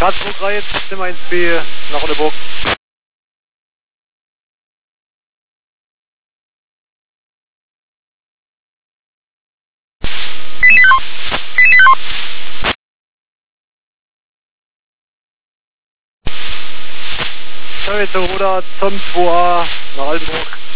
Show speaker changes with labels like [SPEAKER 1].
[SPEAKER 1] Karlsburg Reihe, Zimmer 1B, nach Oldenburg. Service Ruder, Tom 2A, nach Oldenburg.